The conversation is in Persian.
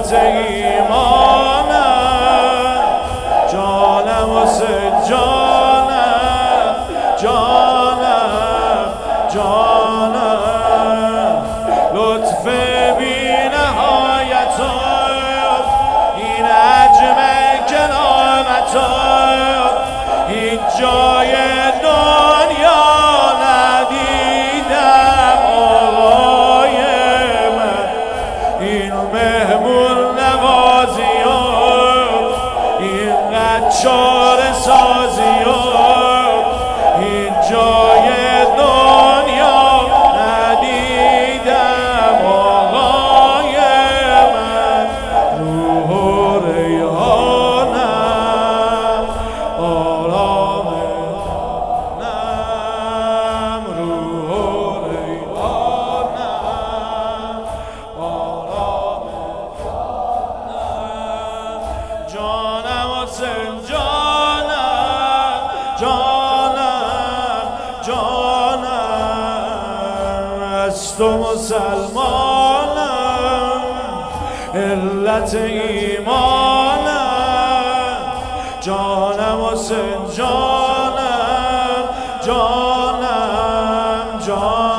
علت ایمانم جانم واسه جانم جانم جانم لطف بی نهایت این عجم کرامت هیچ جای دنیا ندیدم آقای من این مهمون نوازی اینقدر چاره سازی هیچ جای دنیا ندیدم آقای من روح و ریحانم آرامم روح و ریحانم آرامم جانم واسه جانم جانم جانم از تو مسلمانم علت ایمانم جانم واسه جانم جانم جانم